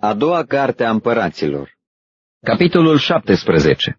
A doua carte a împăraților. Capitolul 17.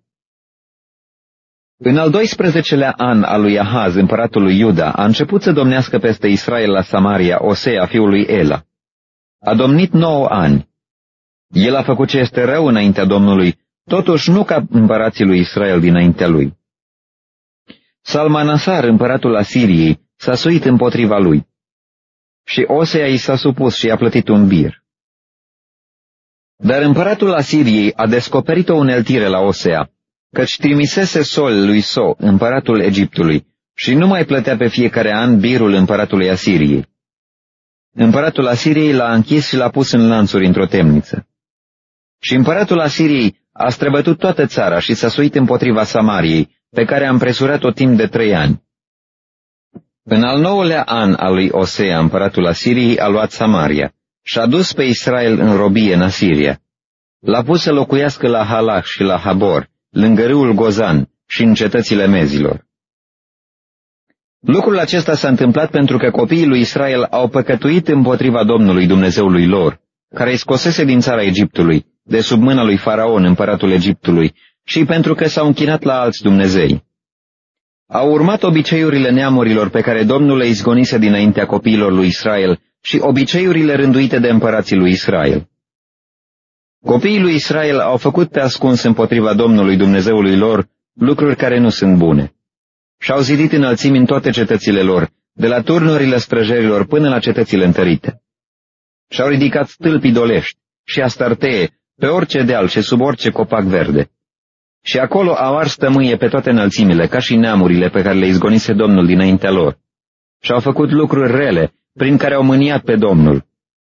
În al 12-lea an al lui Ahaz, împăratul lui Iuda, a început să domnească peste Israel la Samaria Osea, fiul lui Ela. A domnit 9 ani. El a făcut ce este rău înaintea Domnului, totuși nu ca împărații lui Israel dinaintea lui. Salmanasar, împăratul Asiriei, s-a suit împotriva lui. Și Osea i s-a supus și i-a plătit un bir. Dar împăratul Asiriei a descoperit o uneltire la Osea, căci trimisese Sol lui So, împăratul Egiptului, și nu mai plătea pe fiecare an birul împăratului Asiriei. Împăratul Asiriei l-a închis și l-a pus în lanțuri într-o temniță. Și împăratul Asiriei a străbătut toată țara și s-a suit împotriva Samariei, pe care a împresurat-o timp de 3 ani. În al 9-lea an al lui Osea, împăratul Asiriei a luat Samaria și a dus pe Israel în robie în Asiria. L-a pus să locuiască la Halach și la Habor, lângă râul Gozan și în cetățile mezilor. Lucrul acesta s-a întâmplat pentru că copiii lui Israel au păcătuit împotriva Domnului Dumnezeului lor, care îi scosese din țara Egiptului, de sub mâna lui Faraon, împăratul Egiptului, și pentru că s-au închinat la alți dumnezei. Au urmat obiceiurile neamurilor pe care Domnul le izgonise dinaintea copiilor lui Israel și obiceiurile rânduite de împărații lui Israel. Copiii lui Israel au făcut pe ascuns împotriva Domnului Dumnezeului lor lucruri care nu sunt bune. Și-au zidit înălțimi în toate cetățile lor, de la turnurile străjerilor până la cetățile întărite. Și-au ridicat stâlpi idolești și astartee pe orice deal și sub orice copac verde. Și acolo au ars tămâie pe toate înălțimile, ca și neamurile pe care le izgonise Domnul dinaintea lor. Și-au făcut lucruri rele, prin care au mâniat pe Domnul.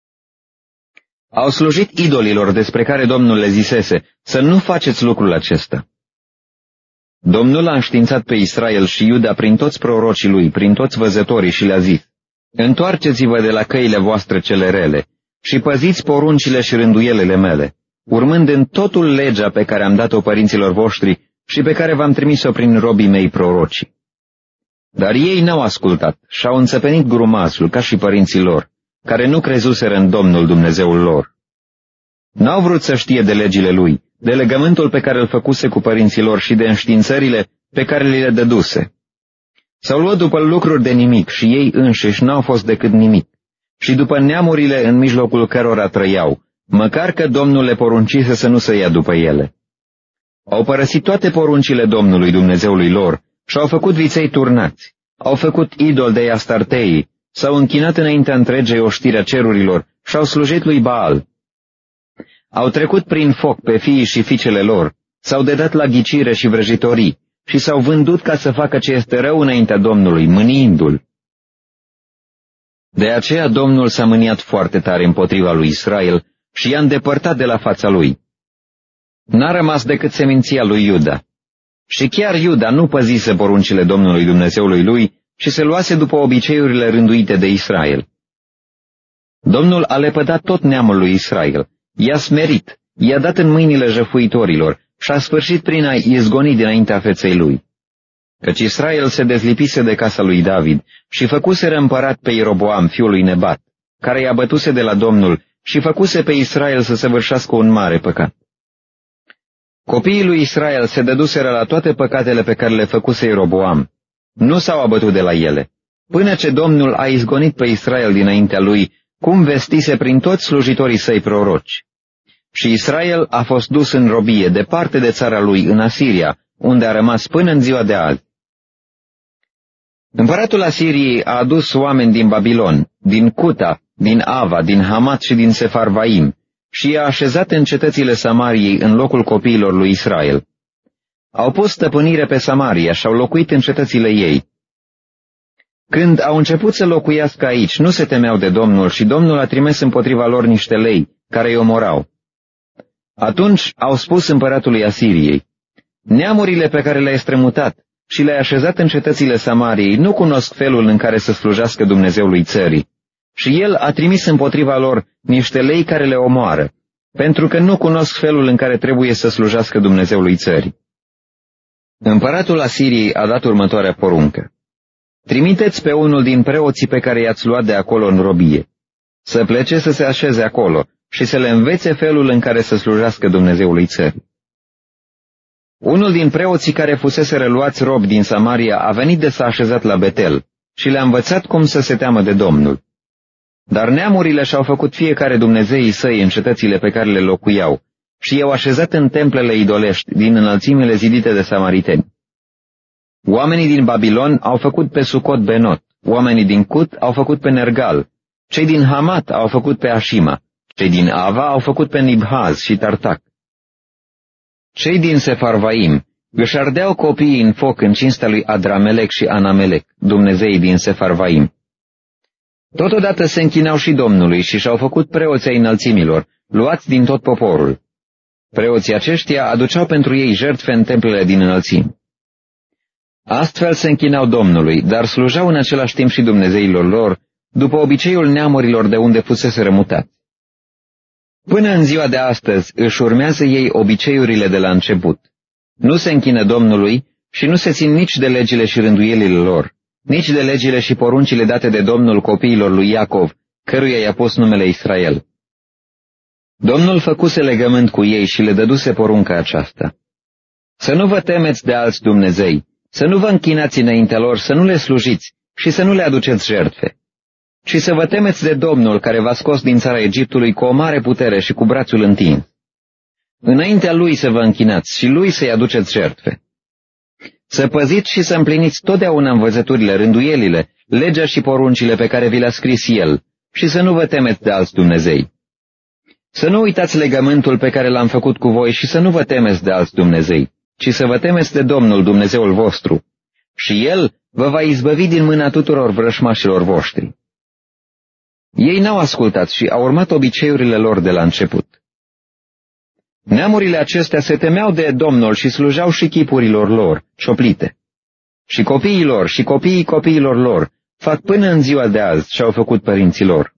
Au slujit idolilor despre care Domnul le zisese, să nu faceți lucrul acesta. Domnul a înștiințat pe Israel și Iuda prin toți prorocii lui, prin toți văzătorii și le-a zis: întoarceți-vă de la căile voastre cele rele și păziți poruncile și rânduielile mele, urmând în totul legea pe care am dat-o părinților voștri și pe care v-am trimis-o prin robii mei prorocii. Dar ei n-au ascultat și-au înțepenit grumazul ca și părinții lor, care nu crezuseră în Domnul Dumnezeul lor. N-au vrut să știe de legile lui, de legământul pe care îl făcuse cu părinții lor și de înștiințările pe care le dăduse. S-au luat după lucruri de nimic și ei înșiși n-au fost decât nimic, și după neamurile în mijlocul cărora trăiau, măcar că Domnul le poruncise să nu se ia după ele. Au părăsit toate poruncile Domnului Dumnezeului lor și-au făcut viței turnați, au făcut idol de Astartei, s-au închinat înaintea întregei oștirea cerurilor și-au slujit lui Baal. Au trecut prin foc pe fiii și fiicele lor, s-au dedat la ghicire și vrăjitorii și s-au vândut ca să facă ce este rău înaintea Domnului, mâniindu-l. De aceea Domnul s-a mâniat foarte tare împotriva lui Israel și i-a îndepărtat de la fața lui. N-a rămas decât seminția lui Iuda. Și chiar Iuda nu păzise poruncile Domnului Dumnezeului lui și se luase după obiceiurile rânduite de Israel. Domnul a lepădat tot neamul lui Israel, i-a smerit, i-a dat în mâinile jăfuitorilor și a sfârșit prin a izgoni dinaintea feței lui. Căci Israel se dezlipise de casa lui David și făcuse împărat pe Ieroboam, fiul lui Nebat, care i-a bătuse de la Domnul și făcuse pe Israel să săvârșească un mare păcat. Copiii lui Israel se dăduseră la toate păcatele pe care le făcuse Ieroboam. Nu s-au abătut de la ele, până ce Domnul a izgonit pe Israel dinaintea lui, cum vestise prin toți slujitorii săi proroci. Și Israel a fost dus în robie departe de țara lui, în Asiria, unde a rămas până în ziua de azi. Împăratul Asiriei a adus oameni din Babilon, din Cuta, din Ava, din Hamat și din Sefarvaim, și i-a așezat în cetățile Samariei în locul copiilor lui Israel. Au pus stăpânire pe Samaria și au locuit în cetățile ei. Când au început să locuiască aici, nu se temeau de Domnul și Domnul a trimis împotriva lor niște lei care îi omorau. Atunci au spus împăratului Asiriei: neamurile pe care le-ai strămutat și le-ai așezat în cetățile Samariei nu cunosc felul în care să slujească Dumnezeului țării. Și el a trimis împotriva lor niște lei care le omoară, pentru că nu cunosc felul în care trebuie să slujească Dumnezeului țării. Împăratul Asiriei a dat următoarea poruncă: trimiteți pe unul din preoții pe care i-ați luat de acolo în robie, să plece să se așeze acolo și să le învețe felul în care să slujească Dumnezeului țării. Unul din preoții care fusese luați rob din Samaria a venit de s-a așezat la Betel și le-a învățat cum să se teamă de Domnul. Dar neamurile și-au făcut fiecare dumnezeii săi în cetățile pe care le locuiau și i-au așezat în templele idolești din înălțimile zidite de samariteni. Oamenii din Babilon au făcut pe Sucot Benot, oamenii din Cut au făcut pe Nergal, cei din Hamat au făcut pe Ashima, cei din Ava au făcut pe Nibhaz și Tartac. Cei din Sefarvaim își ardeau copiii în foc în cinstea lui Adramelec și Anamelec, dumnezeii din Sefarvaim. Totodată se închinau și Domnului și și-au făcut preoții ai înălțimilor, luați din tot poporul. Preoții aceștia aduceau pentru ei jertfe în templele din înălțimi. Astfel se închinau Domnului, dar slujau în același timp și dumnezeilor lor, după obiceiul neamurilor de unde fusese rămutați. Până în ziua de astăzi își urmează ei obiceiurile de la început. Nu se închină Domnului și nu se țin nici de legile și rânduielile lor, nici de legile și poruncile date de Domnul copiilor lui Iacov, căruia i-a pus numele Israel. Domnul făcuse legământ cu ei și le dăduse porunca aceasta: să nu vă temeți de alți dumnezei, să nu vă închinați înaintea lor, să nu le slujiți și să nu le aduceți jertfe, ci să vă temeți de Domnul care v-a scos din țara Egiptului cu o mare putere și cu brațul întins. Înaintea Lui să vă închinați și Lui să-i aduceți jertfe. Să păziți și să împliniți totdeauna învățăturile, rânduielile, legea și poruncile pe care vi le-a scris El și să nu vă temeți de alți dumnezei. Să nu uitați legământul pe care l-am făcut cu voi și să nu vă temeți de alți dumnezei, ci să vă temeți de Domnul Dumnezeul vostru și El vă va izbăvi din mâna tuturor vrășmașilor voștri. Ei n-au ascultat și au urmat obiceiurile lor de la început. Neamurile acestea se temeau de Domnul și slujau și chipurilor lor, cioplite. Și copiii lor și copiii copiilor lor fac până în ziua de azi ce au făcut părinții lor.